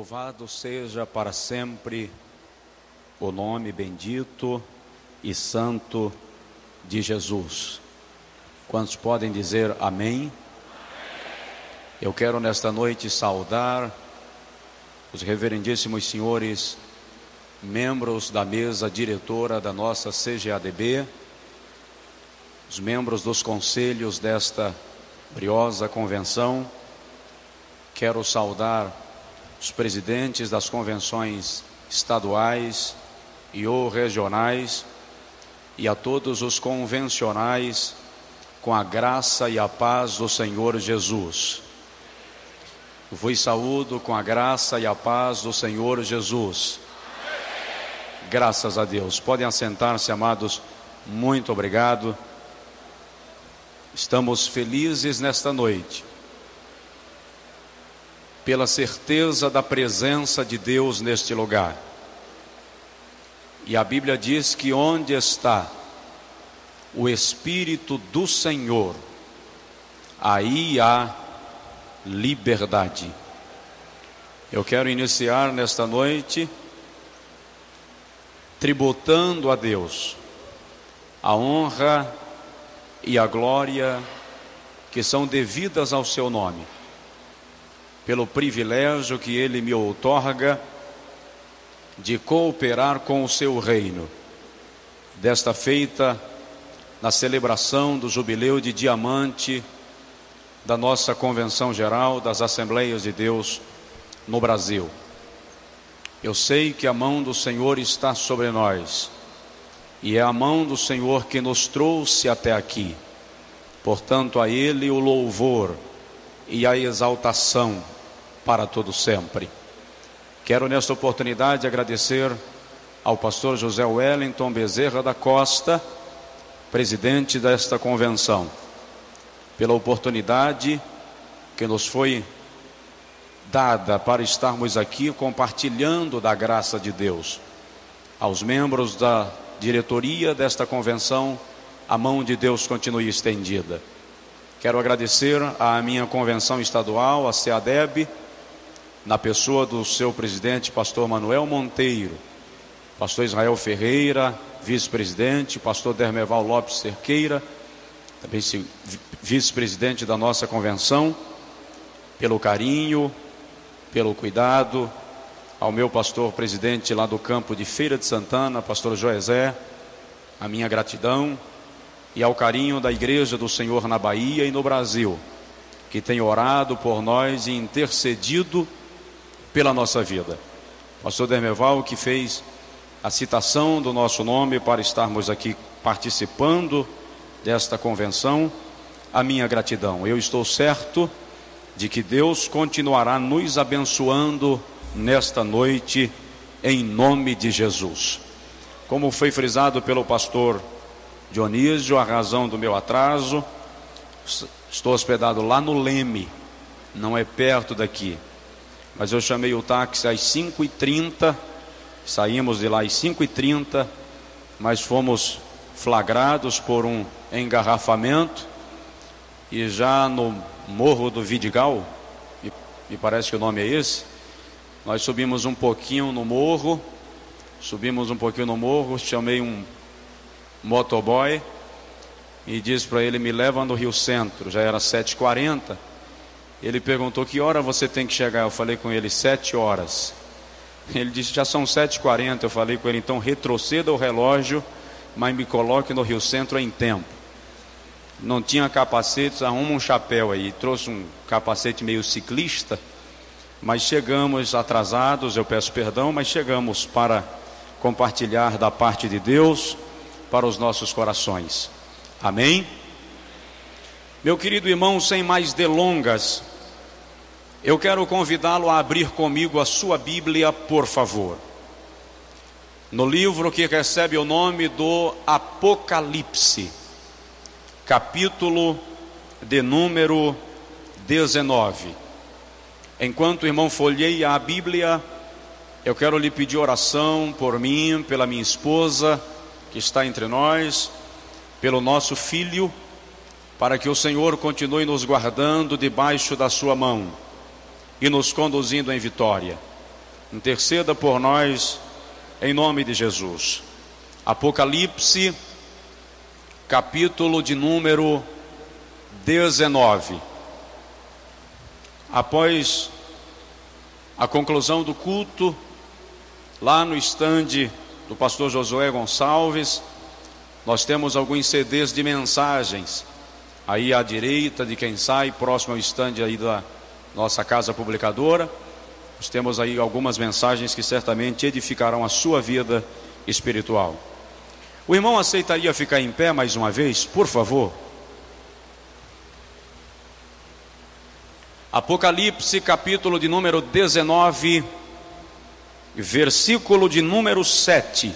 Louvado seja para sempre o nome bendito e santo de Jesus. Quantos podem dizer amém? Eu quero nesta noite saudar os reverendíssimos senhores membros da mesa diretora da nossa CGADB, os membros dos conselhos desta briosa convenção. Quero saudar os presidentes das convenções estaduais e ou regionais e a todos os convencionais com a graça e a paz do Senhor Jesus. Vos saúdo com a graça e a paz do Senhor Jesus. Graças a Deus. Podem assentar-se, amados. Muito obrigado. Estamos felizes nesta noite, pela certeza da presença de Deus neste lugar. E a Bíblia diz que onde está o Espírito do Senhor, aí há liberdade. Eu quero iniciar nesta noite tributando a Deus a honra e a glória que são devidas ao seu nome, pelo privilégio que Ele me outorga de cooperar com o seu reino, desta feita na celebração do jubileu de diamante da nossa Convenção Geral das Assembleias de Deus no Brasil. Eu sei que a mão do Senhor está sobre nós, e é a mão do Senhor que nos trouxe até aqui. Portanto, a Ele o louvor e a exaltação para todo sempre. Quero nesta oportunidade agradecer ao pastor José Wellington Bezerra da Costa, presidente desta convenção, pela oportunidade que nos foi dada para estarmos aqui compartilhando da graça de Deus. Aos membros da diretoria desta convenção, a mão de Deus continue estendida. Quero agradecer à minha convenção estadual, a CEADEB, na pessoa do seu presidente, pastor Manuel Monteiro, pastor Israel Ferreira, vice-presidente, pastor Dermeval Lopes Cerqueira, também vice-presidente da nossa convenção, pelo carinho, pelo cuidado, ao meu pastor presidente lá do campo de Feira de Santana, pastor Joesé, a minha gratidão, e ao carinho da Igreja do Senhor na Bahia e no Brasil, que tem orado por nós e intercedido pela nossa vida. Pastor Dermeval, que fez a citação do nosso nome para estarmos aqui participando desta convenção, a minha gratidão. Eu estou certo de que Deus continuará nos abençoando nesta noite, em nome de Jesus. Como foi frisado pelo pastor Dionísio, a razão do meu atraso, estou hospedado lá no Leme, não é perto daqui, mas eu chamei o táxi às 5h30, saímos de lá às 5h30, mas fomos flagrados por um engarrafamento, e já no Morro do Vidigal, me parece que o nome é esse, nós subimos um pouquinho no morro, chamei um motoboy e disse para ele, me leva no Rio Centro. Já era 7h40, ele perguntou, que hora você tem que chegar? Eu falei com ele, 7 horas. Ele disse, já são 7h40, eu falei com ele, então retroceda o relógio, mas me coloque no Rio Centro em tempo. Não tinha capacete, arruma um chapéu aí, trouxe um capacete meio ciclista, mas chegamos atrasados, eu peço perdão, mas chegamos para compartilhar da parte de Deus para os nossos corações. Amém? Meu querido irmão, sem mais delongas, eu quero convidá-lo a abrir comigo a sua Bíblia, por favor, no livro que recebe o nome do Apocalipse, capítulo de número 19. Enquanto o irmão folheia a Bíblia, eu quero lhe pedir oração por mim, pela minha esposa que está entre nós, pelo nosso filho, para que o Senhor continue nos guardando debaixo da sua mão e nos conduzindo em vitória. interceda por nós, em nome de Jesus. Apocalipse, capítulo de número 19. Após a conclusão do culto, lá no estande do pastor Josué Gonçalves, nós temos alguns CDs de mensagens, aí à direita de quem sai, próximo ao estande aí da nossa casa publicadora. Nós temos aí algumas mensagens que certamente edificarão a sua vida espiritual. O irmão aceitaria ficar em pé mais uma vez, por favor? Apocalipse, capítulo de número 19, versículo de número 7.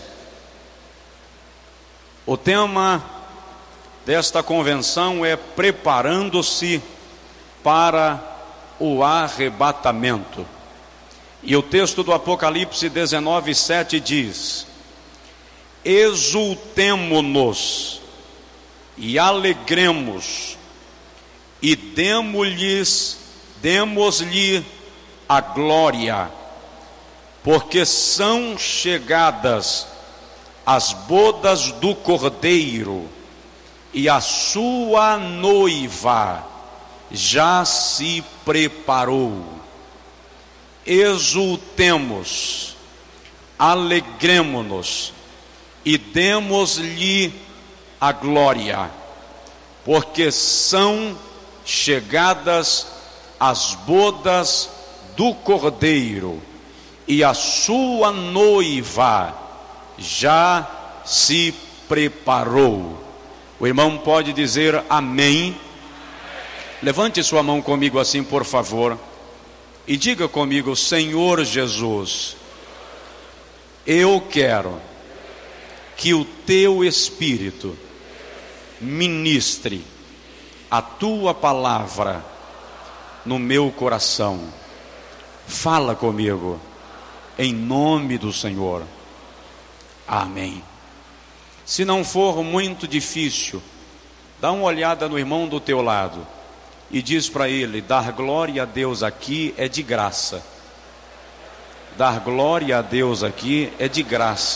O tema desta convenção é preparando-se para o arrebatamento. E o texto do Apocalipse 19, 7 diz: exultemo-nos e alegremos e demos-lhe a glória, porque são chegadas as bodas do Cordeiro, e a sua noiva já se preparou. Exultemos, alegremo-nos e demos-lhe a glória, porque são chegadas as bodas do Cordeiro, e a sua noiva já se preparou. O irmão pode dizer amém? Levante sua mão comigo assim, por favor, e diga comigo: Senhor Jesus, eu quero que o teu Espírito ministre a tua palavra no meu coração. Fala comigo, em nome do Senhor. Amém. Se não for muito difícil, dá uma olhada no irmão do teu lado e diz para ele: dar glória a Deus aqui é de graça. Dar glória a Deus aqui é de graça.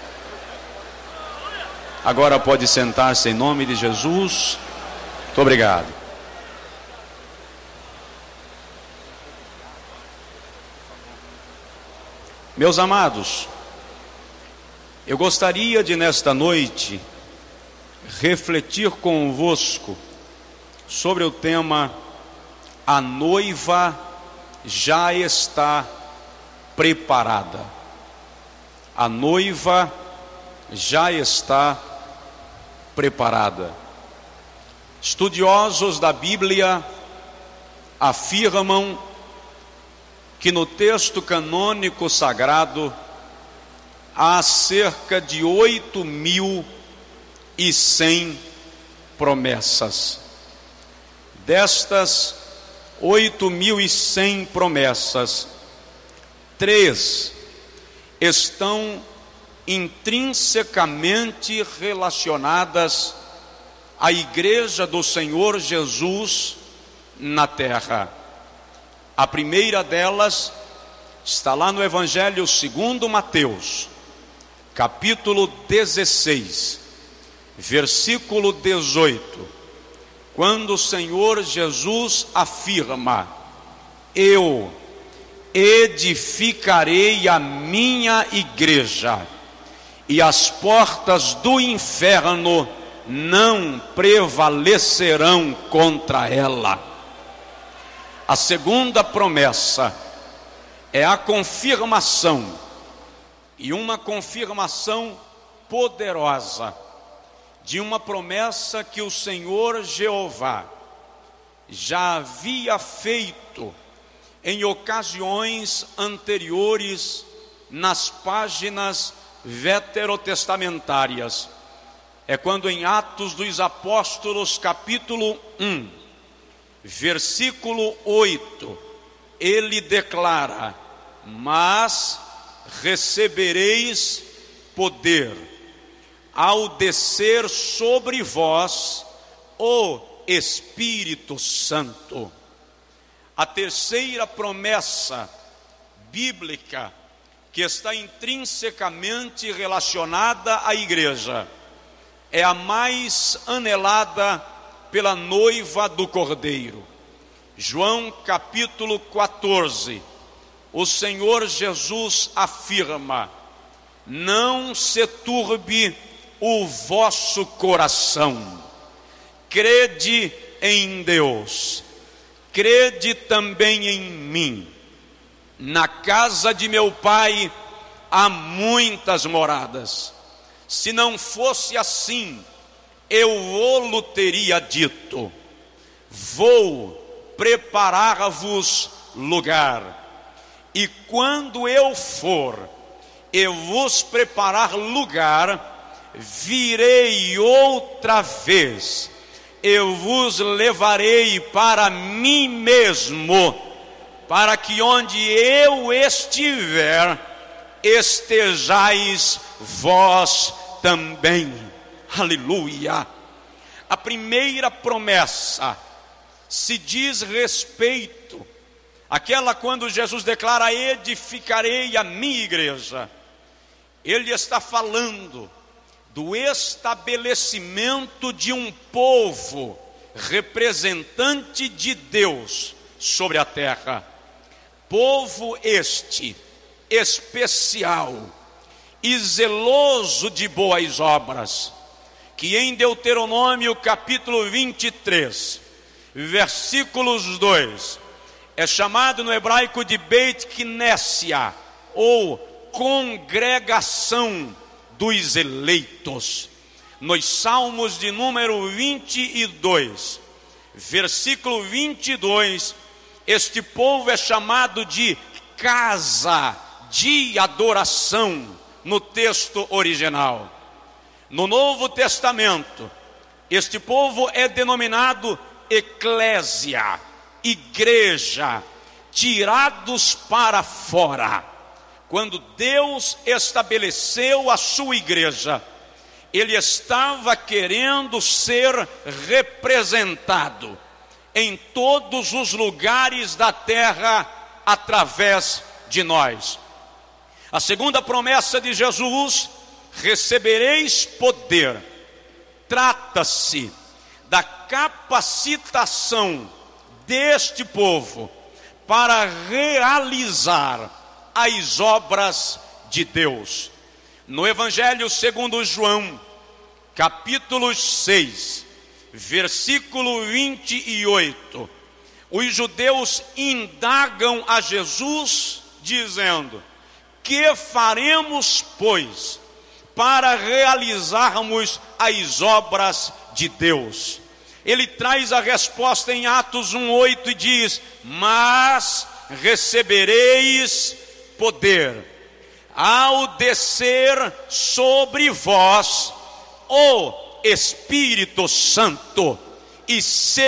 Agora pode sentar-se em nome de Jesus. Muito obrigado. Meus amados, eu gostaria de nesta noite refletir convosco sobre o tema: a noiva já está preparada. A noiva já está preparada. Estudiosos da Bíblia afirmam que no texto canônico sagrado há cerca de 8.100 promessas. Destas 8.100 promessas, 3 estão intrinsecamente relacionadas à Igreja do Senhor Jesus na terra. A primeira delas está lá no Evangelho segundo Mateus, capítulo 16, versículo 18, quando o Senhor Jesus afirma: eu edificarei a minha igreja, e as portas do inferno não prevalecerão contra ela. A segunda promessa é a confirmação, e uma confirmação poderosa, de uma promessa que o Senhor Jeová já havia feito em ocasiões anteriores nas páginas veterotestamentárias. É quando em Atos dos Apóstolos, capítulo 1, versículo 8, ele declara: mas recebereis poder ao descer sobre vós o Espírito Santo. A terceira promessa bíblica que está intrinsecamente relacionada à igreja. É a mais anelada pela noiva do Cordeiro. João capítulo 14, o Senhor Jesus afirma: não se turbe o vosso coração, crede em Deus, crede também em mim. Na casa de meu Pai há muitas moradas. Se não fosse assim, eu vou-lo teria dito. Vou preparar-vos lugar. E quando eu for e vos preparar lugar, virei outra vez. Eu vos levarei para mim mesmo, para que onde eu estiver, estejais vós também. Aleluia! A primeira promessa se diz respeito àquela quando Jesus declara: edificarei a minha igreja. Ele está falando do estabelecimento de um povo representante de Deus sobre a terra. Povo este especial e zeloso de boas obras, que em Deuteronômio capítulo 23, versículos 2, é chamado no hebraico de Beit Knessia, ou congregação dos eleitos. Nos Salmos de número 22, versículo 22, este povo é chamado de casa de adoração no texto original. No Novo Testamento, este povo é denominado eclésia, igreja, tirados para fora. Quando Deus estabeleceu a sua igreja, Ele estava querendo ser representado em todos os lugares da terra através de nós. A segunda promessa de Jesus: recebereis poder. Trata-se da capacitação deste povo para realizar as obras de Deus. No Evangelho segundo João, capítulo 6, versículo 28, os judeus indagam a Jesus, dizendo: que faremos, pois, para realizarmos as obras de Deus? Ele traz a resposta em Atos 1:8 e diz: mas recebereis poder ao descer sobre vós o Espírito Santo, e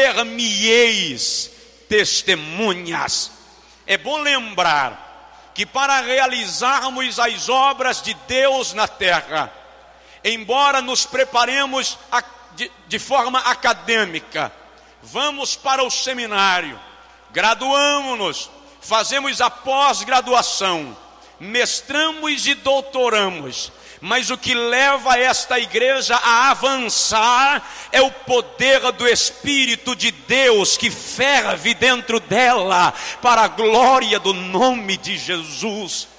ser-me-eis testemunhas. É bom lembrar que para realizarmos as obras de Deus na terra, embora nos preparemos de forma acadêmica, vamos para o seminário, graduamos-nos, fazemos a pós-graduação, mestramos e doutoramos, mas o que leva esta igreja a avançar é o poder do Espírito de Deus que ferve dentro dela, para a glória do nome de Jesus.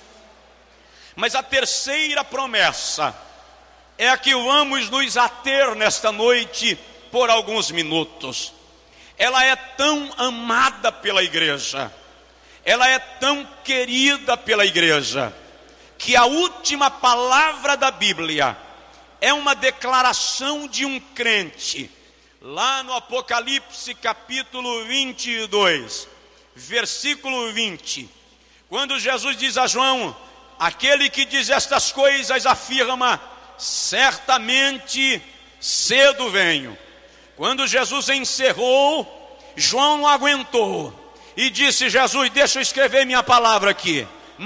Mas a terceira promessa é a que vamos nos ater nesta noite por alguns minutos. Ela é tão amada pela igreja, ela é tão querida pela igreja, que a última palavra da Bíblia é uma declaração de um crente, lá no Apocalipse capítulo 22, versículo 20, quando Jesus diz a João: aquele que diz estas coisas afirma: certamente cedo venho. Quando Jesus encerrou, João não aguentou e disse: Jesus, deixa eu escrever minha palavra aqui.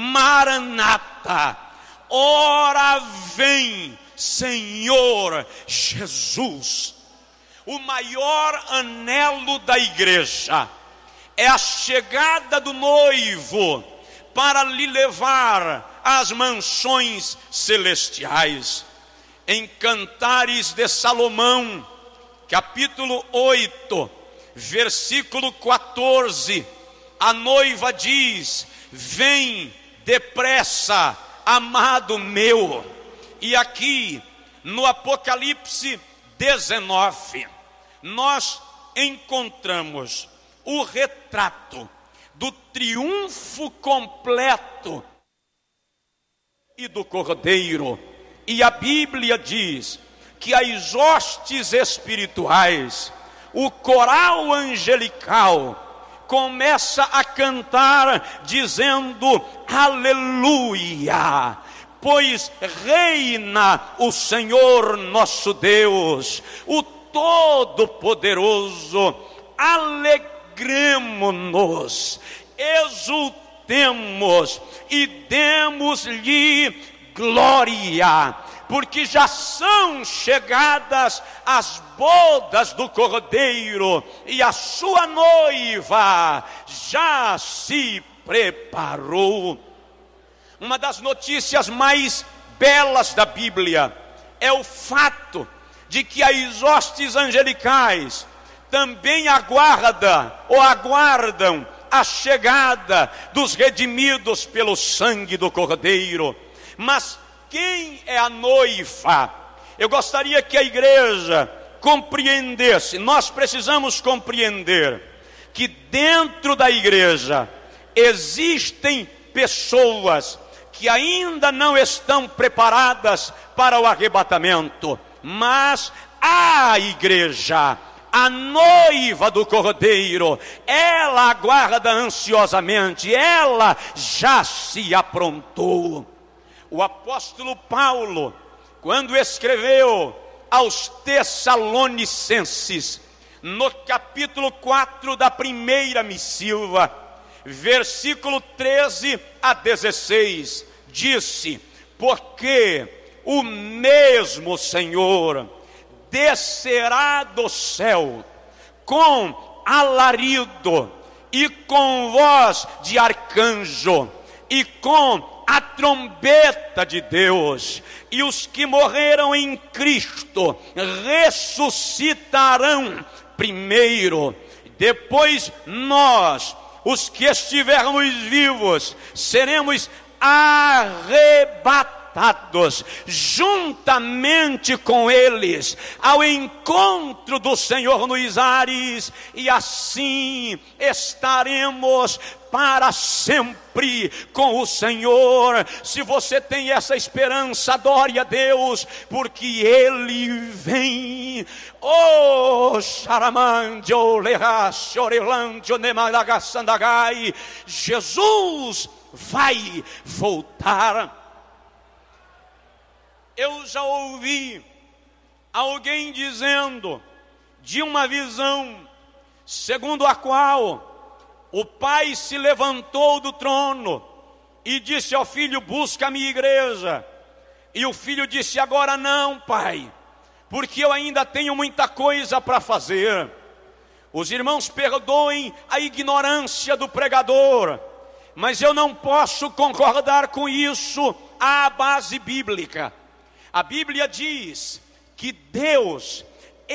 Maranata, ora vem, Senhor Jesus. O maior anelo da igreja é a chegada do noivo para lhe levar as mansões celestiais. Em Cantares de Salomão, capítulo 8, versículo 14, a noiva diz: vem depressa, amado meu. E aqui no Apocalipse 19, nós encontramos o retrato do triunfo completo e do Cordeiro. E a Bíblia diz que as hostes espirituais, o coral angelical, começa a cantar dizendo: aleluia, pois reina o Senhor nosso Deus, o Todo-Poderoso. Alegremo-nos, exultemos e demos-lhe glória, porque já são chegadas as bodas do Cordeiro e a sua noiva já se preparou. Uma das notícias mais belas da Bíblia é o fato de que as hostes angelicais também aguardam a chegada dos redimidos pelo sangue do Cordeiro. Mas quem é a noiva? Eu gostaria que a igreja compreendesse, nós precisamos compreender que dentro da igreja existem pessoas que ainda não estão preparadas para o arrebatamento, mas a igreja, a noiva do Cordeiro, ela aguarda ansiosamente, ela já se aprontou. O apóstolo Paulo, quando escreveu aos Tessalonicenses, no capítulo 4 da primeira missiva, versículo 13 a 16, disse: porque o mesmo Senhor descerá do céu com alarido e com voz de arcanjo e com a trombeta de Deus, e os que morreram em Cristo ressuscitarão primeiro. Depois nós, os que estivermos vivos, seremos arrebatados juntamente com eles ao encontro do Senhor nos ares, e assim estaremos para sempre com o Senhor. Se você tem essa esperança, adore a Deus, porque Ele vem. Oh, Sharamandio, Lerasio, Relandio, Nemalagasandagai, Jesus vai voltar. Eu já ouvi alguém dizendo de uma visão segundo a qual o pai se levantou do trono e disse ao filho: busca a minha igreja. E o filho disse: agora não, pai, porque eu ainda tenho muita coisa para fazer. Os irmãos perdoem a ignorância do pregador, mas eu não posso concordar com isso à base bíblica. A Bíblia diz que Deus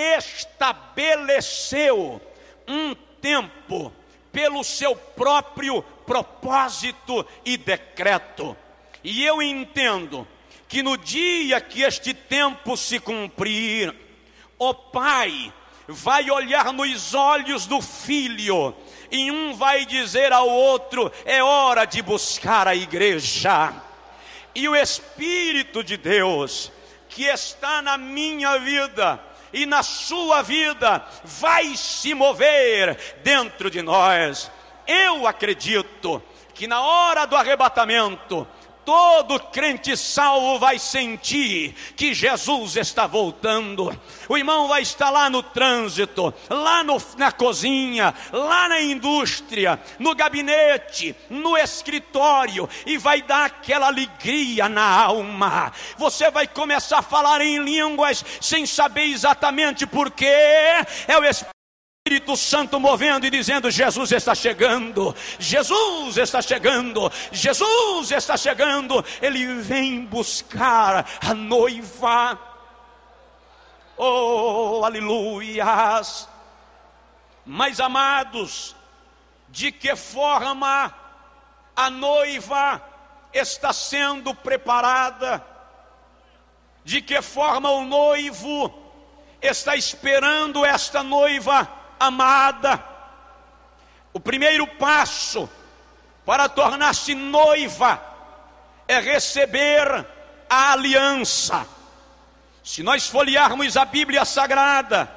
estabeleceu um tempo pelo seu próprio propósito e decreto. E eu entendo que no dia que este tempo se cumprir, o Pai vai olhar nos olhos do Filho, e um vai dizer ao outro: é hora de buscar a igreja. E o Espírito de Deus, que está na minha vida e na sua vida, vai se mover dentro de nós. Eu acredito que na hora do arrebatamento, todo crente salvo vai sentir que Jesus está voltando. O irmão vai estar lá no trânsito, lá na cozinha, lá na indústria, no gabinete, no escritório, e vai dar aquela alegria na alma. Você vai começar a falar em línguas sem saber exatamente porquê. É o Espírito Espírito Santo movendo e dizendo: Jesus está chegando, Jesus está chegando, Jesus está chegando. Ele vem buscar a noiva. Oh, aleluias. Mas amados, de que forma a noiva está sendo preparada? De que forma o noivo está esperando esta noiva amada? O primeiro passo para tornar-se noiva é receber a aliança. Se nós folhearmos a Bíblia Sagrada,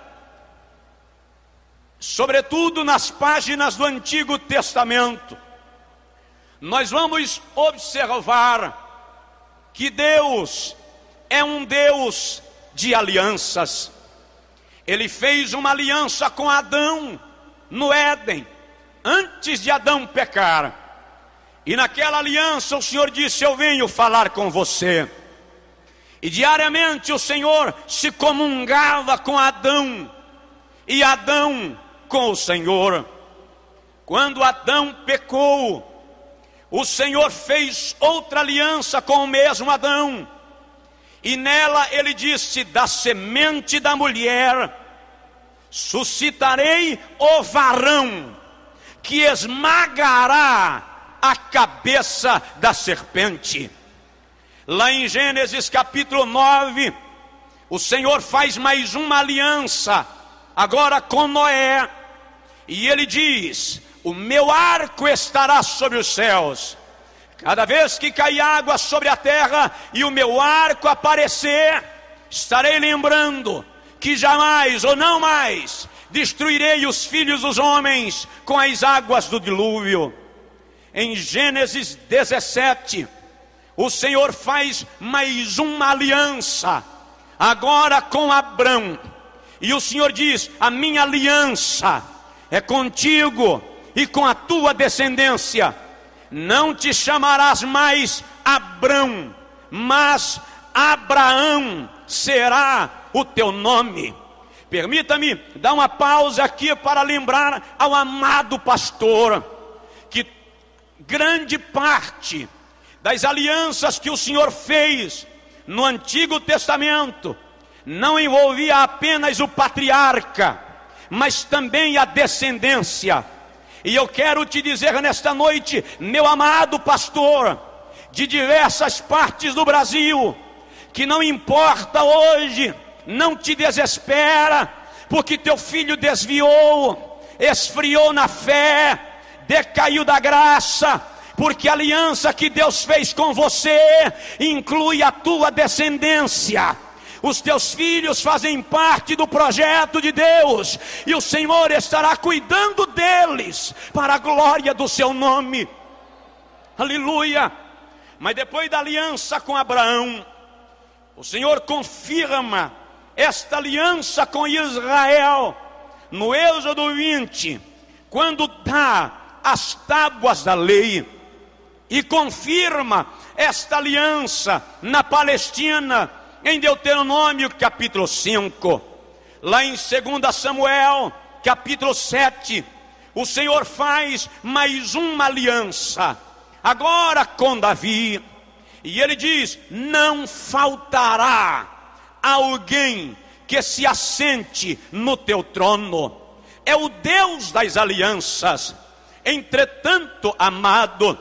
sobretudo nas páginas do Antigo Testamento, nós vamos observar que Deus é um Deus de alianças. Ele fez uma aliança com Adão no Éden, antes de Adão pecar. E naquela aliança o Senhor disse: eu venho falar com você. E diariamente o Senhor se comungava com Adão, e Adão com o Senhor. Quando Adão pecou, o Senhor fez outra aliança com o mesmo Adão, e nela ele disse: da semente da mulher suscitarei o varão que esmagará a cabeça da serpente. Lá em Gênesis capítulo 9, o Senhor faz mais uma aliança, agora com Noé, e ele diz: o meu arco estará sobre os céus, cada vez que cair água sobre a terra e o meu arco aparecer, estarei lembrando que jamais ou não mais destruirei os filhos dos homens com as águas do dilúvio. Em Gênesis 17, o Senhor faz mais uma aliança, agora com Abrão, e o Senhor diz: a minha aliança é contigo e com a tua descendência. Não te chamarás mais Abrão, mas Abraão será o teu nome. Permita-me dar uma pausa aqui para lembrar ao amado pastor que grande parte das alianças que o Senhor fez no Antigo Testamento não envolvia apenas o patriarca, mas também a descendência. E eu quero te dizer nesta noite, meu amado pastor, de diversas partes do Brasil, que não importa hoje, não te desespera, porque teu filho desviou, esfriou na fé, decaiu da graça, porque a aliança que Deus fez com você inclui a tua descendência. Os teus filhos fazem parte do projeto de Deus, e o Senhor estará cuidando deles para a glória do seu nome. Aleluia. Mas depois da aliança com Abraão, o Senhor confirma esta aliança com Israel no Êxodo 20, quando dá as tábuas da lei, e confirma esta aliança na Palestina em Deuteronômio capítulo 5. Lá em 2 Samuel capítulo 7, o Senhor faz mais uma aliança, agora com Davi, e ele diz: não faltará alguém que se assente no teu trono. É o Deus das alianças. Entretanto, amado,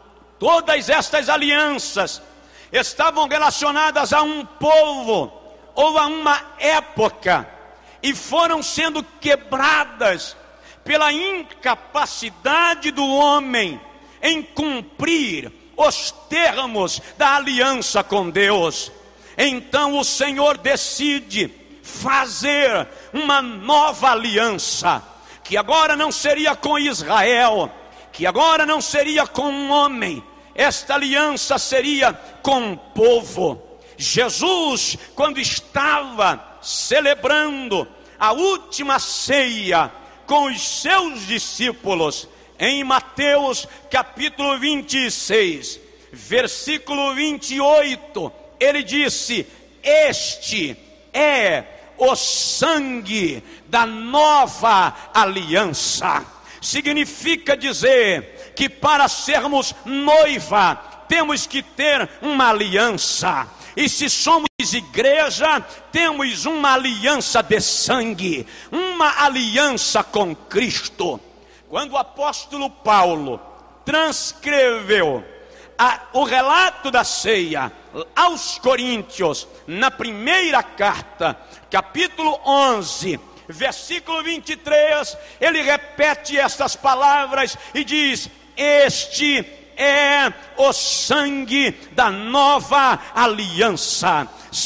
todas estas alianças estavam relacionadas a um povo ou a uma época, e foram sendo quebradas pela incapacidade do homem em cumprir os termos da aliança com Deus. Então o Senhor decide fazer uma nova aliança, que agora não seria com Israel, que agora não seria com um homem. Esta aliança seria com o povo. Jesus, quando estava celebrando a última ceia com os seus discípulos, em Mateus capítulo 26, versículo 28, ele disse: este é o sangue da nova aliança. Significa dizer que para sermos noiva, temos que ter uma aliança. E se somos igreja, temos uma aliança de sangue, uma aliança com Cristo. Quando o apóstolo Paulo transcreveu o relato da ceia aos Coríntios, na primeira carta, capítulo 11, versículo 23, ele repete estas palavras e diz: este é o sangue da nova aliança.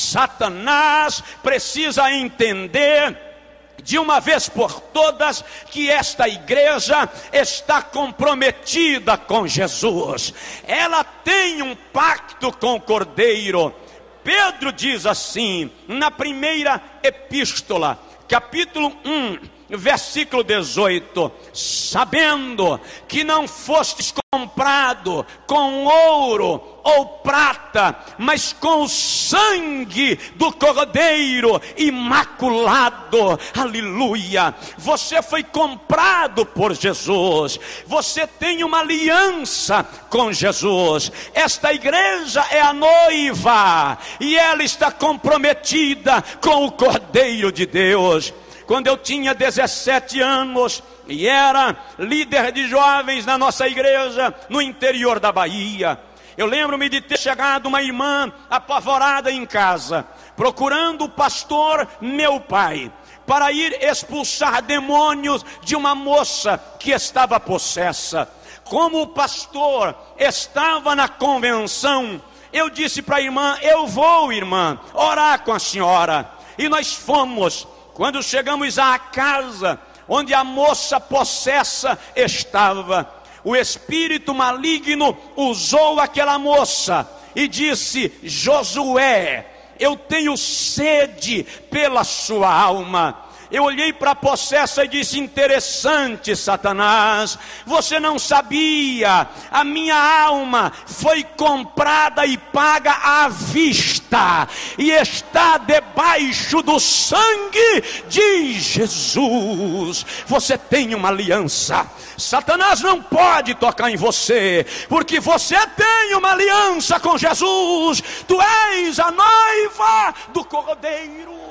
Satanás precisa entender de uma vez por todas que esta igreja está comprometida com Jesus. Ela tem um pacto com o Cordeiro. Pedro diz assim, na primeira epístola, capítulo 1, versículo 18: sabendo que não fostes comprado com ouro ou prata, mas com o sangue do Cordeiro imaculado. Aleluia! Você foi comprado por Jesus. Você tem uma aliança com Jesus. Esta igreja é a noiva e ela está comprometida com o Cordeiro de Deus. Quando eu tinha 17 anos e era líder de jovens na nossa igreja no interior da Bahia, eu lembro-me de ter chegado uma irmã apavorada em casa, procurando o pastor, meu pai, para ir expulsar demônios de uma moça que estava possessa. Como o pastor estava na convenção, eu disse para a irmã: eu vou, irmã, orar com a senhora. E nós fomos. Quando chegamos à casa onde a moça possessa estava, o espírito maligno usou aquela moça e disse: Josué, eu tenho sede pela sua alma. Eu olhei para a possessa e disse: interessante, Satanás, você não sabia, a minha alma foi comprada e paga à vista, e está debaixo do sangue de Jesus. Você tem uma aliança. Satanás não pode tocar em você, porque você tem uma aliança com Jesus. Tu és a noiva do Cordeiro.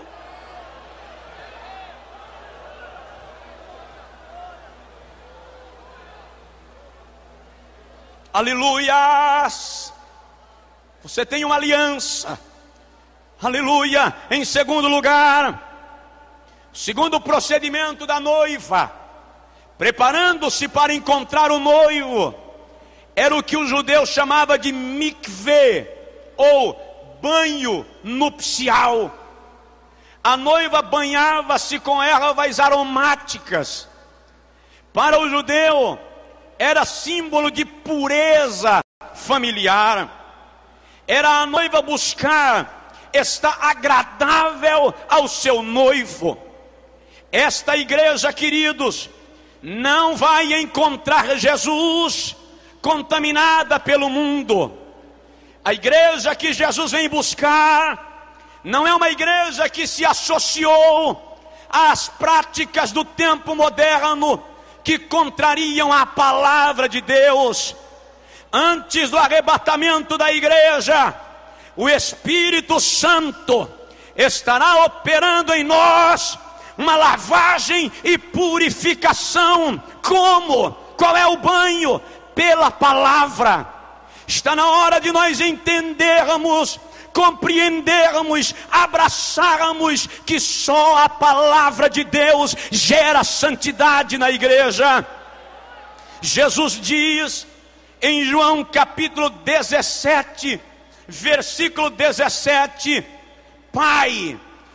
Aleluias! Você tem uma aliança. Aleluia! Em segundo lugar, segundo o procedimento da noiva, preparando-se para encontrar o noivo, era o que os judeus chamavam de mikveh, ou banho nupcial. A noiva banhava-se com ervas aromáticas. Para o judeu, era símbolo de pureza familiar. Era a noiva buscar estar agradável ao seu noivo. Esta igreja, queridos, não vai encontrar Jesus contaminada pelo mundo. A igreja que Jesus vem buscar não é uma igreja que se associou às práticas do tempo moderno, que contrariam a palavra de Deus. Antes do arrebatamento da igreja, o Espírito Santo estará operando em nós uma lavagem e purificação. Como? Qual é o banho? Pela palavra. Está na hora de nós entendermos, compreendermos, abraçarmos que só a palavra de Deus gera santidade na igreja. Jesus diz em João capítulo 17, versículo 17: Pai,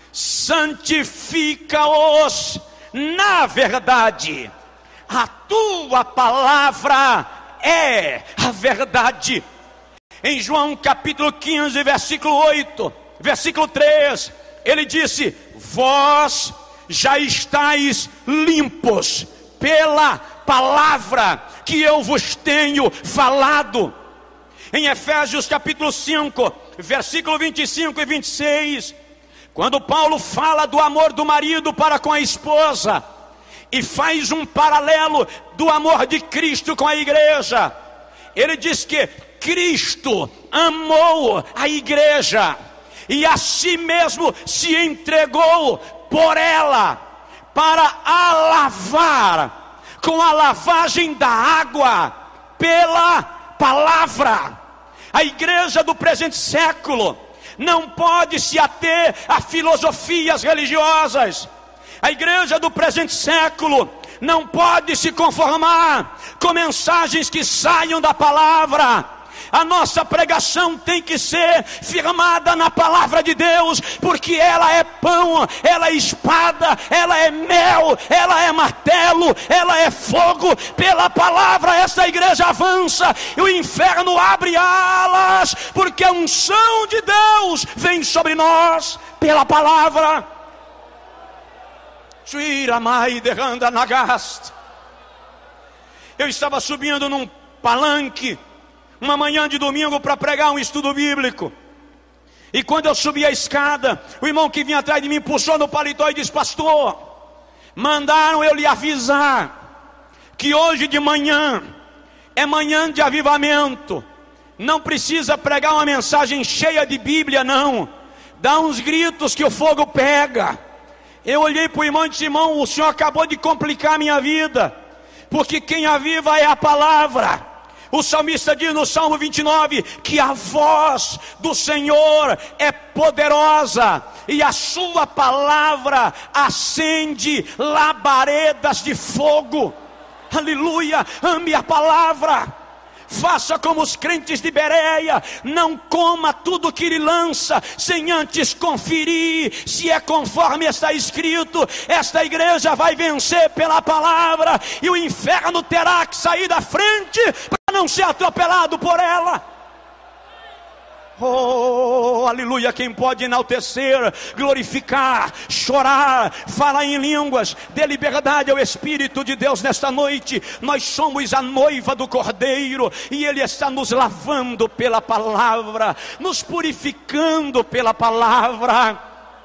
santifica-os na verdade, a tua palavra é a verdade. Em João capítulo 15, versículo 8, versículo 3, ele disse: vós já estáis limpos pela palavra que eu vos tenho falado. Em Efésios capítulo 5, versículo 25 e 26, Quando Paulo fala do amor do marido para com a esposa, e faz um paralelo do amor de Cristo com a igreja, ele diz que Cristo amou a igreja e a si mesmo se entregou por ela, para a lavar com a lavagem da água pela palavra. A igreja do presente século não pode se ater a filosofias religiosas. A igreja do presente século não pode se conformar com mensagens que saiam da palavra. A nossa pregação tem que ser firmada na palavra de Deus, porque ela é pão, ela é espada, ela é mel, ela é martelo, ela é fogo. Pela palavra essa igreja avança e o inferno abre alas, porque a unção de Deus vem sobre nós pela palavra. Eu estava subindo num palanque uma manhã de domingo para pregar um estudo bíblico, e quando eu subi a escada, o irmão que vinha atrás de mim puxou no paletó e disse: pastor, mandaram eu lhe avisar que hoje de manhã é manhã de avivamento. Não precisa pregar uma mensagem cheia de Bíblia, não. Dá uns gritos que o fogo pega. Eu olhei para o irmão e disse: irmão, o senhor acabou de complicar a minha vida, porque quem aviva é a palavra. O salmista diz no Salmo 29 que a voz do Senhor é poderosa e a sua palavra acende labaredas de fogo. Aleluia, ame a palavra. Faça como os crentes de Bereia, não coma tudo que lhe lança, sem antes conferir se é conforme está escrito. Esta igreja vai vencer pela palavra, e o inferno terá que sair da frente para não ser atropelado por ela. Oh, aleluia. Quem pode enaltecer, glorificar, chorar, falar em línguas, dê liberdade ao Espírito de Deus nesta noite. Nós somos a noiva do Cordeiro, e Ele está nos lavando pela palavra, nos purificando pela palavra.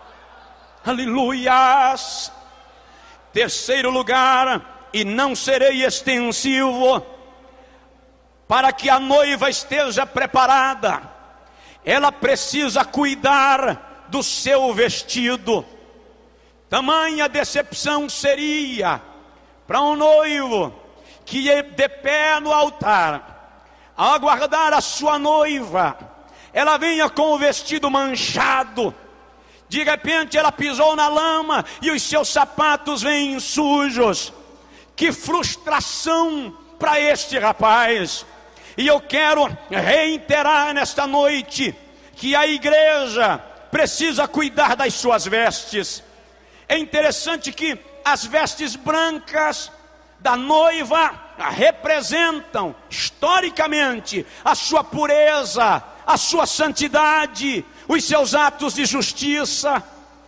Aleluias. Terceiro lugar, e não serei extensivo, para que a noiva esteja preparada, ela precisa cuidar do seu vestido. Tamanha decepção seria para um noivo que de pé no altar, ao aguardar a sua noiva, ela venha com o vestido manchado. De repente ela pisou na lama e os seus sapatos vêm sujos. Que frustração para este rapaz. E eu quero reiterar nesta noite que a igreja precisa cuidar das suas vestes. É interessante que as vestes brancas da noiva representam historicamente a sua pureza, a sua santidade, os seus atos de justiça.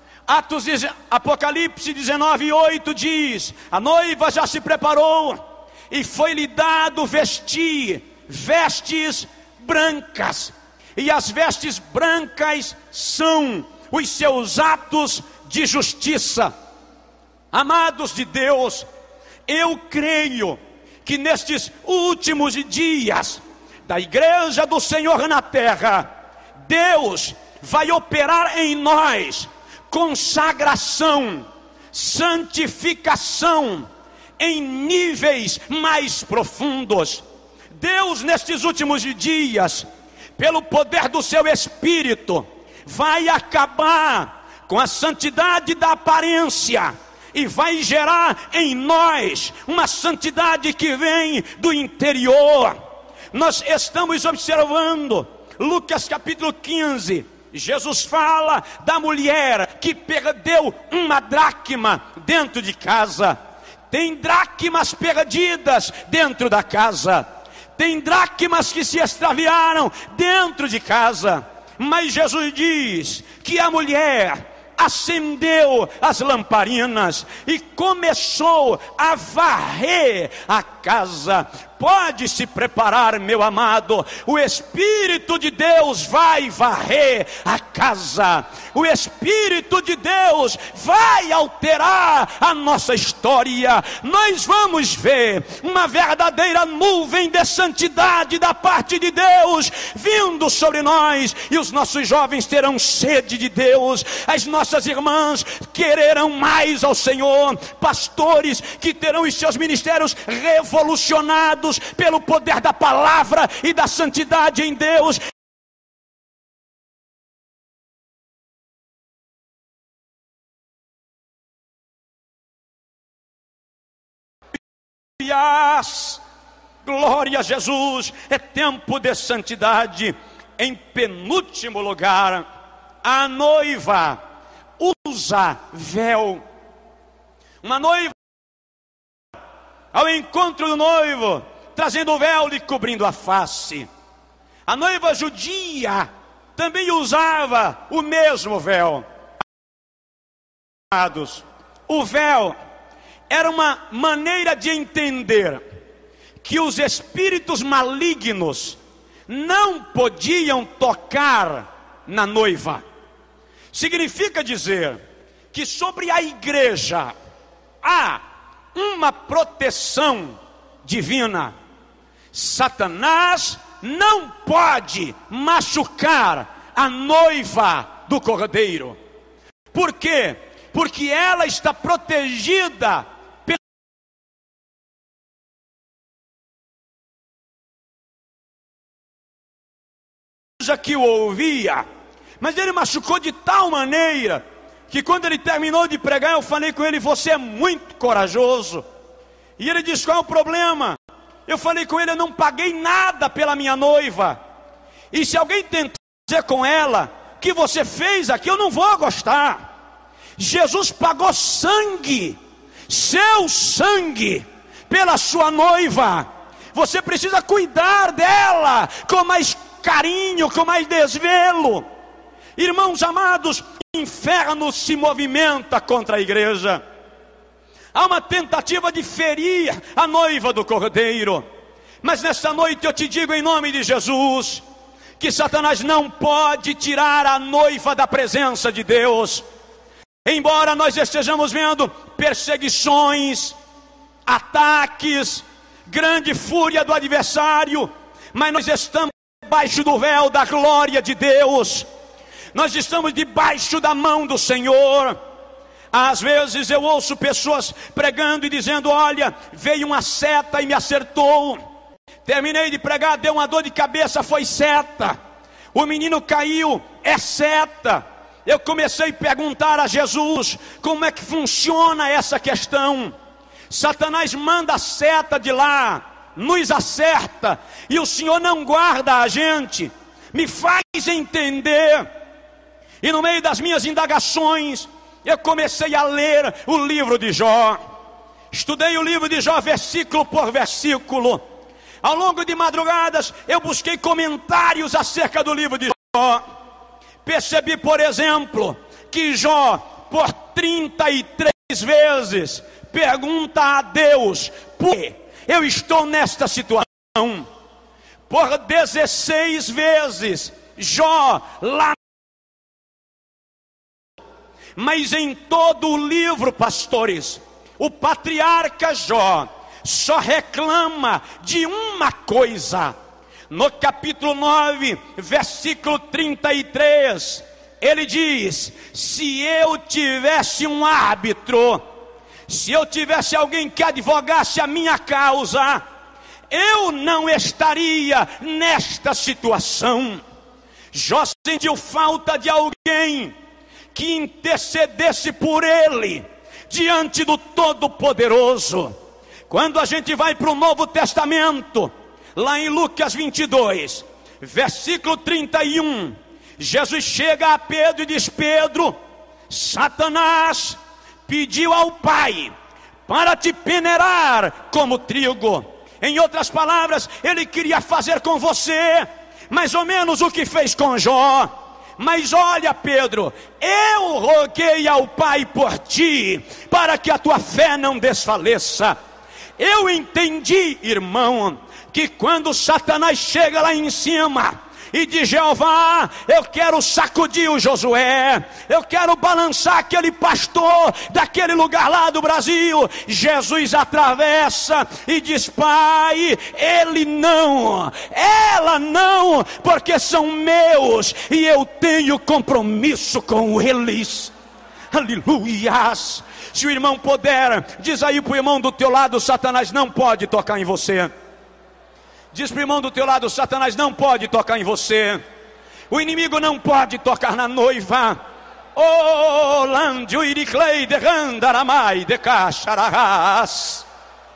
Apocalipse 19:8 diz: a noiva já se preparou e foi-lhe dado vestir vestes brancas, e as vestes brancas são os seus atos de justiça. Amados de Deus, eu creio que nestes últimos dias da igreja do Senhor na terra, Deus vai operar em nós consagração, santificação em níveis mais profundos. Deus, nestes últimos dias, pelo poder do seu Espírito, vai acabar com a santidade da aparência e vai gerar em nós uma santidade que vem do interior. Nós estamos observando Lucas capítulo 15. Jesus fala da mulher que perdeu uma dracma dentro de casa. Tem dracmas perdidas dentro da casa. Tem dracmas que se extraviaram dentro de casa. Mas Jesus diz que a mulher acendeu as lamparinas e começou a varrer a casa. Pode se preparar, meu amado. O Espírito de Deus vai varrer a casa. O Espírito de Deus vai alterar a nossa história. Nós vamos ver uma verdadeira nuvem de santidade da parte de Deus vindo sobre nós, e os nossos jovens terão sede de Deus, as nossas irmãs quererão mais ao Senhor, pastores que terão os seus ministérios revolucionados pelo poder da palavra e da santidade em Deus. Glória a Jesus. É tempo de santidade. Em penúltimo lugar, a noiva usa véu. Uma noiva ao encontro do noivo, trazendo o véu lhe cobrindo a face. A noiva judia também usava o mesmo véu. O véu era uma maneira de entender que os espíritos malignos não podiam tocar na noiva. Significa dizer que sobre a igreja há uma proteção divina. Satanás não pode machucar a noiva do Cordeiro. Por quê? Porque ela está protegida pela que o ouvia. Mas ele machucou de tal maneira que quando ele terminou de pregar, eu falei com ele: você é muito corajoso. E ele disse: qual é o problema? Eu falei com ele: eu não paguei nada pela minha noiva, e se alguém tentar dizer com ela que você fez aqui, eu não vou gostar. Jesus pagou sangue, seu sangue, pela sua noiva. Você precisa cuidar dela com mais carinho, com mais desvelo. Irmãos amados, o inferno se movimenta contra a igreja. Há uma tentativa de ferir a noiva do Cordeiro. Mas nesta noite eu te digo em nome de Jesus, que Satanás não pode tirar a noiva da presença de Deus. Embora nós estejamos vendo perseguições, ataques, grande fúria do adversário, mas nós estamos debaixo do véu da glória de Deus. Nós estamos debaixo da mão do Senhor. Às vezes eu ouço pessoas pregando e dizendo: olha, veio uma seta e me acertou. Terminei de pregar, deu uma dor de cabeça, foi seta. O menino caiu, é seta. Eu comecei a perguntar a Jesus como é que funciona essa questão. Satanás manda a seta de lá, nos acerta, e o Senhor não guarda a gente. Me faz entender. E no meio das minhas indagações, eu comecei a ler o livro de Jó. Estudei o livro de Jó versículo por versículo. Ao longo de madrugadas eu busquei comentários acerca do livro de Jó. Percebi, por exemplo, que Jó, por 33 vezes, pergunta a Deus: por que eu estou nesta situação? Por 16 vezes, Jó lá. Mas em todo o livro, pastores, o patriarca Jó só reclama de uma coisa. No capítulo 9, versículo 33, ele diz: se eu tivesse um árbitro, se eu tivesse alguém que advogasse a minha causa, eu não estaria nesta situação. Jó sentiu falta de alguém que intercedesse por ele diante do Todo-Poderoso. Quando a gente vai para o Novo Testamento, lá em Lucas 22, versículo 31, Jesus chega a Pedro e diz: Pedro, Satanás pediu ao Pai para te peneirar como trigo. Em outras palavras, ele queria fazer com você mais ou menos o que fez com Jó. Mas olha, Pedro, eu roguei ao Pai por ti, para que a tua fé não desfaleça. Eu entendi, irmão, que quando Satanás chega lá em cima e diz: Jeová, eu quero sacudir o Josué, eu quero balançar aquele pastor daquele lugar lá do Brasil, Jesus atravessa e diz: Pai, ele não, ela não, porque são meus e eu tenho compromisso com eles. Aleluias. Se o irmão puder, diz aí para o irmão do teu lado: Satanás não pode tocar em você. Diz para o irmão do teu lado: Satanás não pode tocar em você. O inimigo não pode tocar na noiva. Oh, landio iriclei de randaramai de cacharás.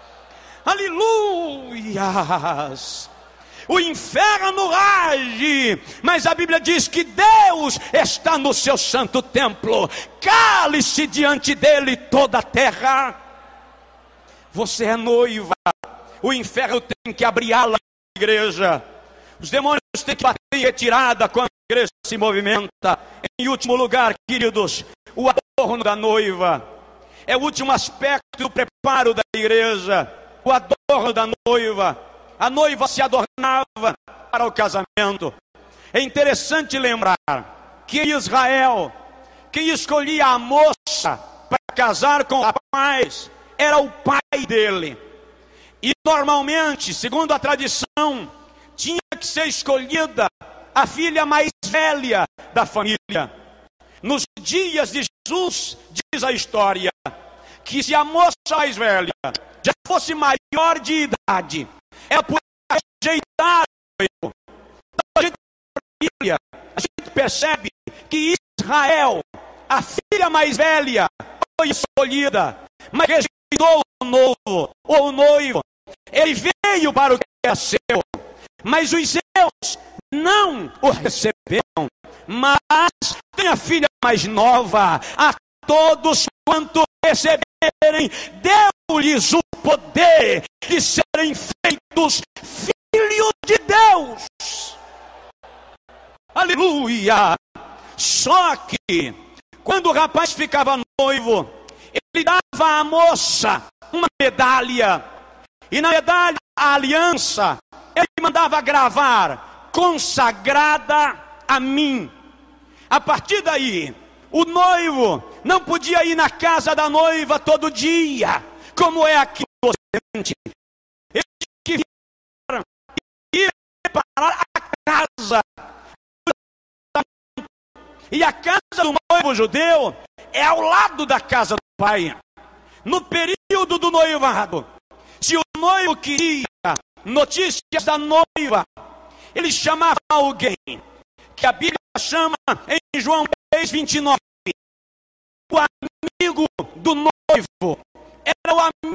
Aleluias. O inferno age, mas a Bíblia diz que Deus está no seu santo templo. Cale-se diante dele toda a terra. Você é noiva. O inferno tem que abrir ala na igreja. Os demônios têm que bater em retirada quando a igreja se movimenta. Em último lugar, queridos, o adorno da noiva é o último aspecto do preparo da igreja. O adorno da noiva. A noiva se adornava para o casamento. É interessante lembrar que em Israel, quem escolhia a moça para casar com o rapaz era o pai dele. E normalmente, segundo a tradição, tinha que ser escolhida a filha mais velha da família. Nos dias de Jesus, diz a história, que se a moça mais velha já fosse maior de idade, ela podia rejeitar o noivo. A gente percebe que Israel, a filha mais velha, foi escolhida, mas rejeitou o noivo. Ele veio para o que era seu, mas os seus não o receberam. Mas tem a filha mais nova. A todos quanto receberem, deu-lhes o poder de serem feitos filhos de Deus. Aleluia. Só que quando o rapaz ficava noivo, ele dava à moça uma medalha, e na medalha a aliança ele mandava gravar: consagrada a mim. A partir daí, o noivo não podia ir na casa da noiva todo dia, como é aqui no Ocidente. Ele tinha que ir preparar a casa. E a casa do noivo judeu é ao lado da casa do pai. No período do noivado, se o noivo queria notícias da noiva, ele chamava alguém, que a Bíblia chama em João 3:29, o amigo do noivo. Era o amigo.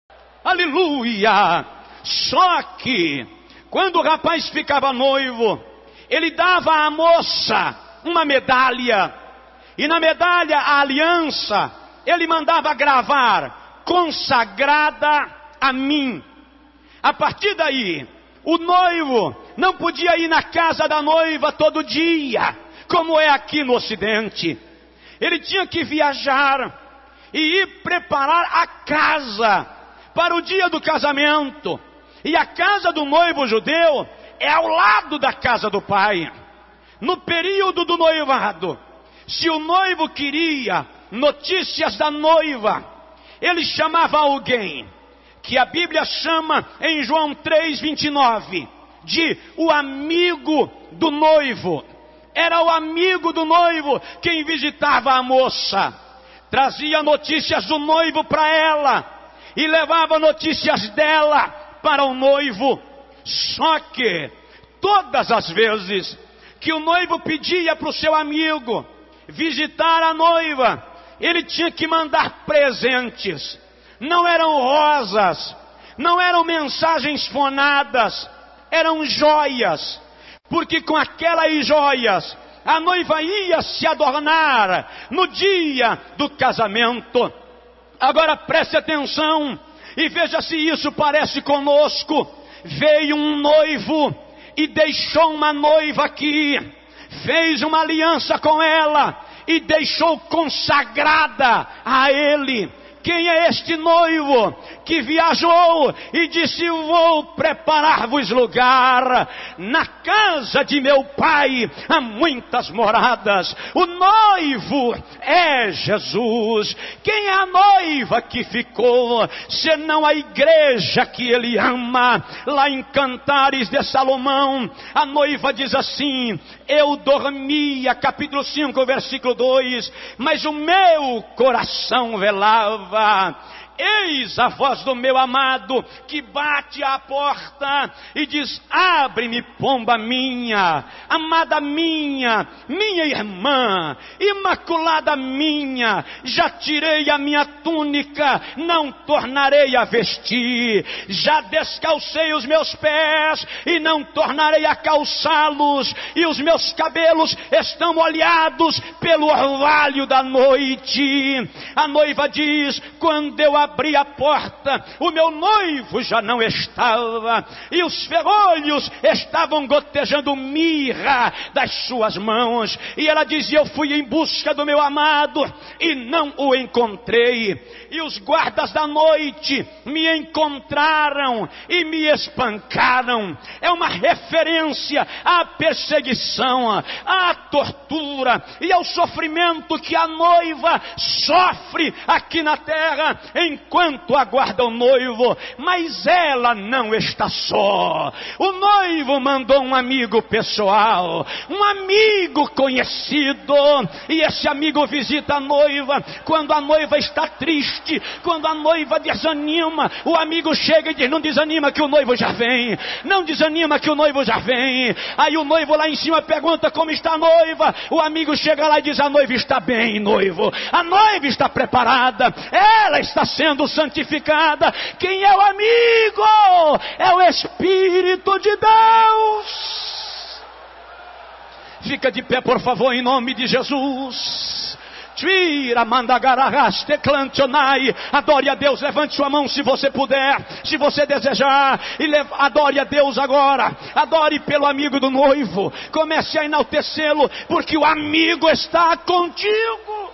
Aleluia. Só que quando o rapaz ficava noivo, ele dava à moça uma medalha, e na medalha a aliança ele mandava gravar: consagrada a mim. A partir daí, o noivo não podia ir na casa da noiva todo dia, como é aqui no Ocidente. Ele tinha que viajar e ir preparar a casa para o dia do casamento. E a casa do noivo judeu é ao lado da casa do pai. No período do noivado, se o noivo queria notícias da noiva, ele chamava alguém, que a Bíblia chama em João 3:29 de o amigo do noivo. Era o amigo do noivo quem visitava a moça, trazia notícias do noivo para ela e levava notícias dela para o noivo. Só que todas as vezes que o noivo pedia para o seu amigo visitar a noiva, ele tinha que mandar presentes. Não eram rosas, não eram mensagens fonadas, eram joias, porque com aquelas joias a noiva ia se adornar no dia do casamento. Agora preste atenção e veja se isso parece conosco. Veio um noivo e deixou uma noiva aqui, fez uma aliança com ela e deixou consagrada a ele. Quem é este noivo? que viajou e disse: vou preparar-vos lugar. Na casa de meu pai há muitas moradas. O noivo é Jesus. Quem é a noiva que ficou, senão a igreja que ele ama? Lá em Cantares de Salomão, a noiva diz assim: eu dormia, capítulo 5, versículo 2, mas o meu coração velava. Eis a voz do meu amado que bate à porta e diz: abre-me, pomba minha, amada minha, minha irmã, imaculada minha. Já tirei a minha túnica, não tornarei a vestir. Já descalcei os meus pés e não tornarei a calçá-los. E os meus cabelos estão molhados pelo orvalho da noite. A noiva diz: quando eu abri a porta, o meu noivo já não estava, e os ferrolhos estavam gotejando mirra das suas mãos. E ela dizia: eu fui em busca do meu amado e não o encontrei. E os guardas da noite me encontraram e me espancaram. É uma referência à perseguição, à tortura e ao sofrimento que a noiva sofre aqui na terra enquanto aguarda o noivo. Mas ela não está só. O noivo mandou um amigo pessoal, um amigo conhecido, e esse amigo visita a noiva quando a noiva está triste, quando a noiva desanima. O amigo chega e diz: não desanima que o noivo já vem, não desanima que o noivo já vem. Aí o noivo lá em cima pergunta: como está a noiva? O amigo chega lá e diz: a noiva está bem, noivo, a noiva está preparada, ela está sendo santificada. Quem é o amigo? É o Espírito de Deus. Fica de pé, por favor, em nome de Jesus. Adore a Deus, levante sua mão se você puder, se você desejar, e adore a Deus agora. Adore pelo amigo do noivo, comece a enaltecê-lo, porque o amigo está contigo.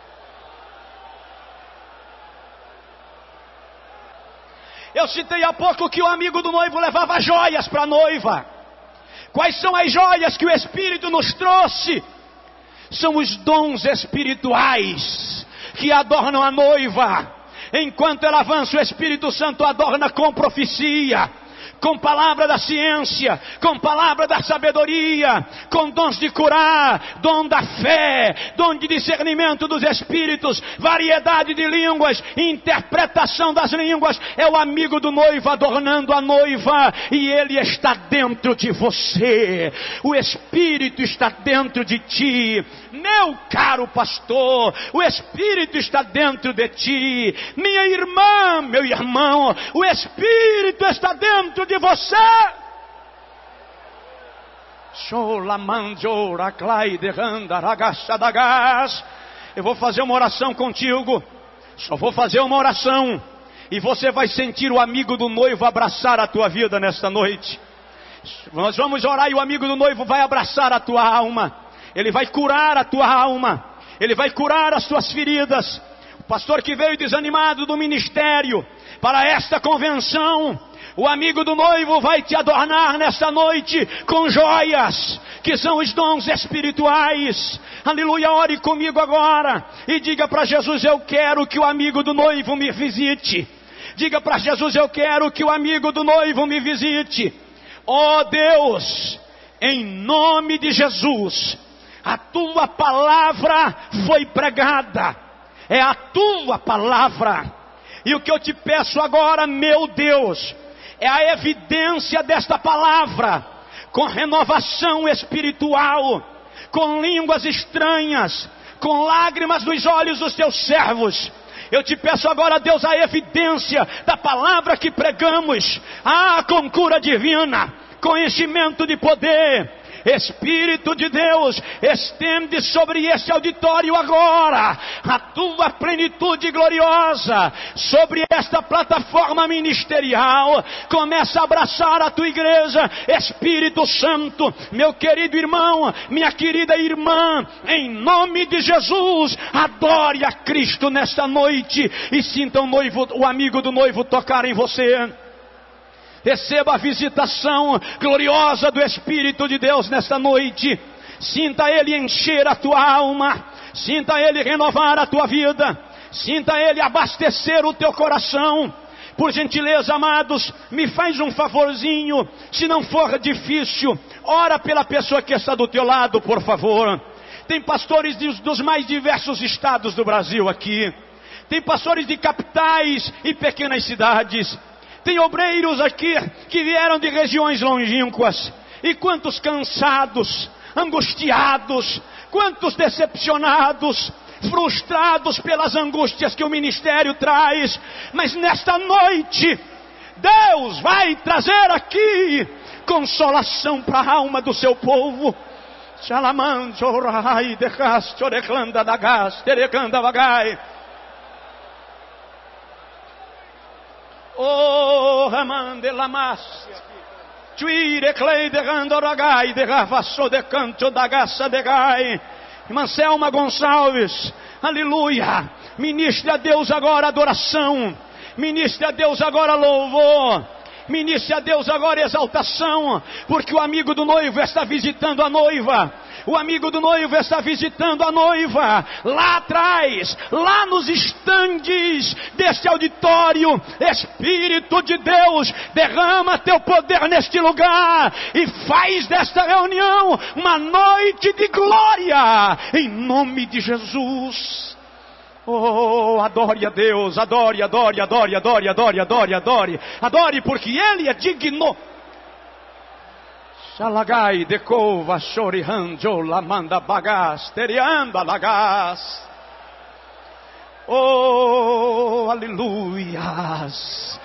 Eu citei há pouco que o amigo do noivo levava joias para a noiva. Quais são as joias que o Espírito nos trouxe? São os dons espirituais que adornam a noiva. Enquanto ela avança, o Espírito Santo adorna com profecia, com palavra da ciência, com palavra da sabedoria, com dons de curar, dom da fé, dom de discernimento dos espíritos, variedade de línguas, interpretação das línguas. É o amigo do noivo adornando a noiva, e ele está dentro de você. O Espírito está dentro de ti, meu caro pastor. O Espírito está dentro de ti, minha irmã, meu irmão. O Espírito está dentro de você. Eu vou fazer uma oração contigo. Só vou fazer uma oração, e você vai sentir o amigo do noivo abraçar a tua vida nesta noite. Nós vamos orar e o amigo do noivo vai abraçar a tua alma. Ele vai curar a tua alma, ele vai curar as tuas feridas. O pastor que veio desanimado do ministério para esta convenção, o amigo do noivo vai te adornar nesta noite com joias, que são os dons espirituais. Aleluia. Ore comigo agora e diga para Jesus: eu quero que o amigo do noivo me visite. Diga para Jesus: eu quero que o amigo do noivo me visite. Ó Deus, em nome de Jesus, a tua palavra foi pregada, é a tua palavra, e o que eu te peço agora, meu Deus, é a evidência desta palavra, com renovação espiritual, com línguas estranhas, com lágrimas nos olhos dos teus servos. Eu te peço agora, Deus, a evidência da palavra que pregamos, com cura divina, com enchimento de poder, Espírito de Deus, estende sobre esse auditório agora a tua plenitude gloriosa, sobre esta plataforma ministerial. Começa a abraçar a tua igreja, Espírito Santo, meu querido irmão, minha querida irmã, em nome de Jesus, adore a Cristo nesta noite e sinta o amigo do noivo tocar em você. Receba a visitação gloriosa do Espírito de Deus nesta noite. Sinta Ele encher a tua alma, sinta Ele renovar a tua vida, sinta Ele abastecer o teu coração. Por gentileza, amados, me faz um favorzinho, se não for difícil, ora pela pessoa que está do teu lado, por favor. Tem pastores dos mais diversos estados do Brasil aqui, tem pastores de capitais e pequenas cidades, tem obreiros aqui que vieram de regiões longínquas. E quantos cansados, angustiados, quantos decepcionados, frustrados pelas angústias que o ministério traz. Mas nesta noite, Deus vai trazer aqui consolação para a alma do seu povo. Oh, Ramande Lamácia, Tuire Cleiderando Ragai, de Ravassou de Canto da Gaça de Gai, Irmã Selma Gonçalves, aleluia. Ministre a Deus agora adoração, ministre a Deus agora louvor, ministre a Deus agora exaltação, porque o amigo do noivo está visitando a noiva. O amigo do noivo está visitando a noiva, lá atrás, lá nos estandes deste auditório. Espírito de Deus, derrama teu poder neste lugar e faz desta reunião uma noite de glória, em nome de Jesus. Oh, adore a Deus, adore, adore, adore, adore, adore, adore, adore, adore, porque Ele é digno. Shalagai decova chorihanjo lamanda bagas terianda lagas. Oh, aleluias,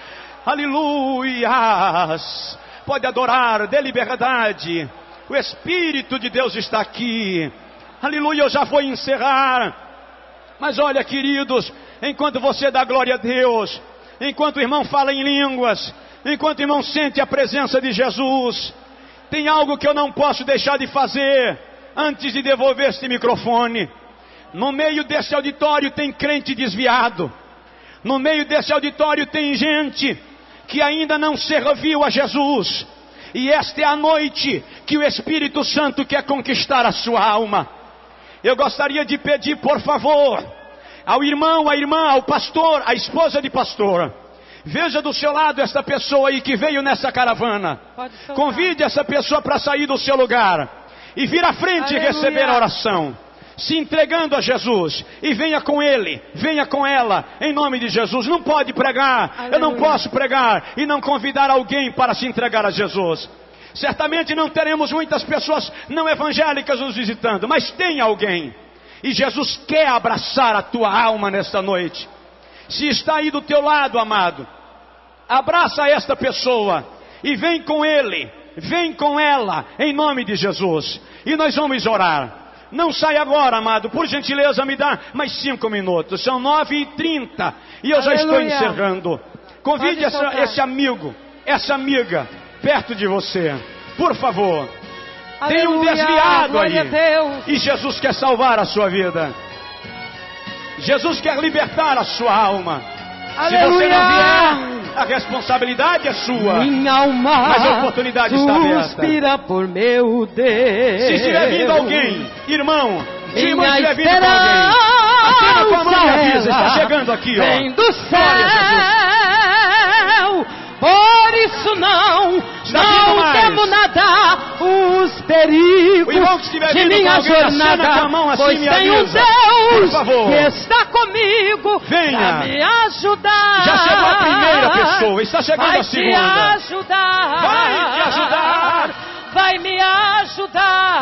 aleluias. Pode adorar, dê liberdade. O Espírito de Deus está aqui. Aleluia, eu já vou encerrar. Mas olha, queridos, enquanto você dá glória a Deus, enquanto o irmão fala em línguas, enquanto o irmão sente a presença de Jesus, tem algo que eu não posso deixar de fazer antes de devolver este microfone. No meio desse auditório tem crente desviado. No meio desse auditório tem gente que ainda não serviu a Jesus. E esta é a noite que o Espírito Santo quer conquistar a sua alma. Eu gostaria de pedir, por favor, ao irmão, à irmã, ao pastor, à esposa de pastor, veja do seu lado esta pessoa aí que veio nessa caravana. Convide essa pessoa para sair do seu lugar e vir à frente e receber a oração, se entregando a Jesus. E venha com ele, venha com ela, em nome de Jesus. Não pode pregar, eu não posso pregar e não convidar alguém para se entregar a Jesus. Certamente não teremos muitas pessoas não evangélicas nos visitando, mas tem alguém. E Jesus quer abraçar a tua alma nesta noite. Se está aí do teu lado, amado, abraça esta pessoa e vem com ele, vem com ela, em nome de Jesus. E nós vamos orar. Não sai agora, amado, por gentileza me dá mais 5 minutos, são 9h30 e eu já estou encerrando. Convide esse amigo, essa amiga, perto de você, por favor. Tem um desviado aí e Jesus quer salvar a sua vida. Jesus quer libertar a sua alma. Se você não vier, a responsabilidade é sua. Minha alma, mas a oportunidade está aberta. Suspira por meu Deus. Se estiver vindo alguém, irmão, se irmão estiver vindo com alguém, acena com a mão e avisa, está chegando aqui, ó. Vem do céu, por isso não temo nada os perigos de minha jornada, pois tem um Deus que está comigo para me ajudar. Já chegou a primeira pessoa, está chegando a segunda. Vai te ajudar, vai te ajudar, vai me ajudar.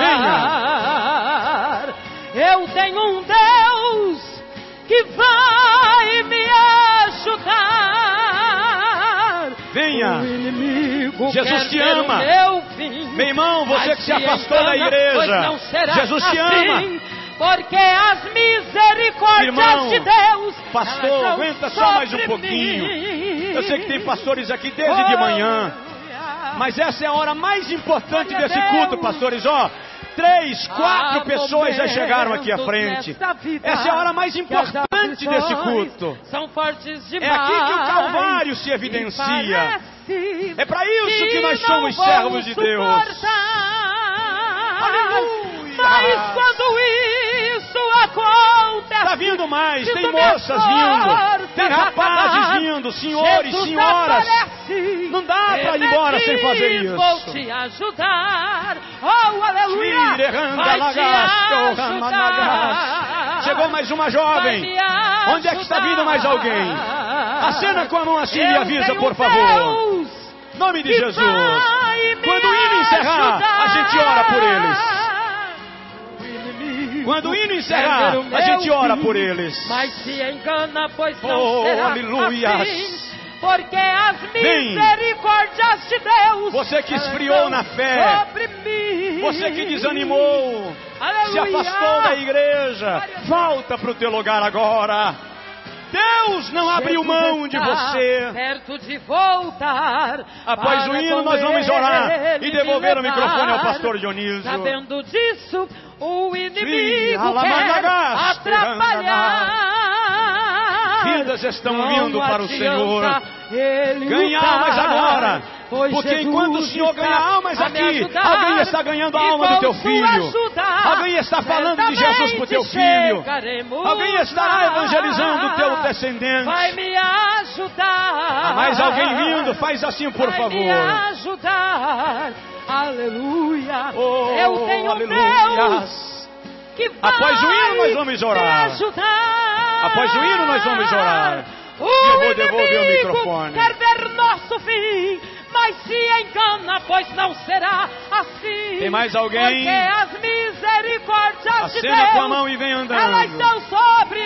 Venha. Eu tenho um Deus que vai me ajudar. Venha. O inimigo inimigo Jesus quer te ver ama. o meu fim. Meu irmão, você Mas que se afastou da engana, igreja, pois não será Jesus te assim, ama. porque as misericórdias Irmão, de Deus, pastor, elas são aguenta só mais um sobre pouquinho. mim. Eu sei que tem pastores aqui desde de manhã, mas essa é a hora mais importante desse culto, pastores. Ó, 3, 4 pessoas já chegaram aqui à frente. Essa é a hora mais importante desse culto. São fortes É demais. aqui que o Calvário se evidencia. É para isso que nós somos servos de Deus. Aleluia. Mas quando isso acontece, Está vindo mais, tem moças vindo, tem rapazes vindo, senhores, Jesus senhoras. aparece. Não dá para ir embora sem fazer isso. Vou te ajudar. Oh, aleluia. Vai te ajudar. Chegou mais uma jovem. Onde é que está vindo mais alguém? Acena com a mão assim e me avisa, por favor. Em nome de Jesus. Quando o hino encerrar, a gente ora por eles. Quando o hino encerrar, a gente ora por eles. Mas se engana, pois não será aleluia. assim, porque as misericórdias de Deus, você que esfriou na fé, sobre mim. Você que desanimou, aleluia. Se afastou da igreja, volta para o teu lugar agora. Deus não abriu mão de você. Perto de voltar. Após o hino nós vamos orar e devolver o microfone ao pastor Dionísio. Sabendo disso, o inimigo Sim, quer atrapalhar. Vidas estão vindo para o Senhor. Ganhar Lutar, almas agora. Porque Jesus enquanto o Senhor ganha almas aqui, alguém está ganhando a alma do teu filho. Alguém está falando de Jesus para o teu filho. Alguém estará evangelizando o teu descendente. Vai me ajudar. Há mais alguém vindo, faz assim por favor. Vai me ajudar. Aleluia. Oh, eu tenho aleluia. Deus que vai após o hino nós vamos orar. Após o hino nós vamos orar. O e eu vou devolver o inimigo microfone. quer ver nosso fim, mas se engana, pois não será assim. Tem mais alguém? Porque as misericórdias de Acena Deus, com a mão e vem andando. elas são sobre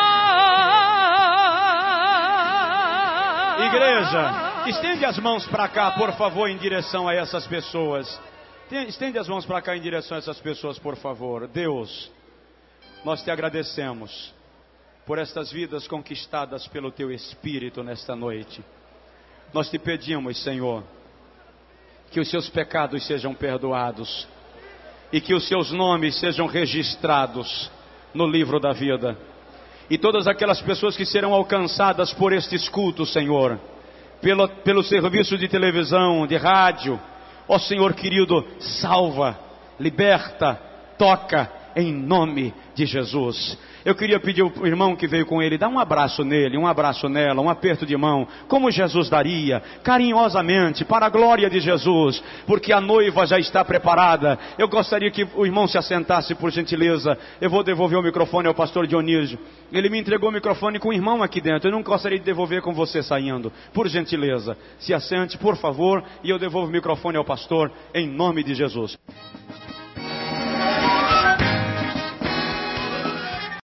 nós. Igreja, estende as mãos para cá, por favor, em direção a essas pessoas. Estende as mãos para cá em direção a essas pessoas, por favor. Deus, nós te agradecemos por estas vidas conquistadas pelo teu Espírito nesta noite. Nós te pedimos, Senhor, que os seus pecados sejam perdoados e que os seus nomes sejam registrados no livro da vida. E todas aquelas pessoas que serão alcançadas por estes cultos, Senhor, pelo serviço de televisão, de rádio, ó Senhor querido, salva, liberta, toca, em nome de Jesus. Eu queria pedir ao irmão que veio com ele, dá um abraço nele, um abraço nela, um aperto de mão, como Jesus daria, carinhosamente, para a glória de Jesus, porque a noiva já está preparada. Eu gostaria que o irmão se assentasse, por gentileza. Eu vou devolver o microfone ao pastor Dionísio. Ele me entregou o microfone com o irmão aqui dentro. Eu não gostaria de devolver com você saindo. Por gentileza, se assente, por favor, e eu devolvo o microfone ao pastor, em nome de Jesus.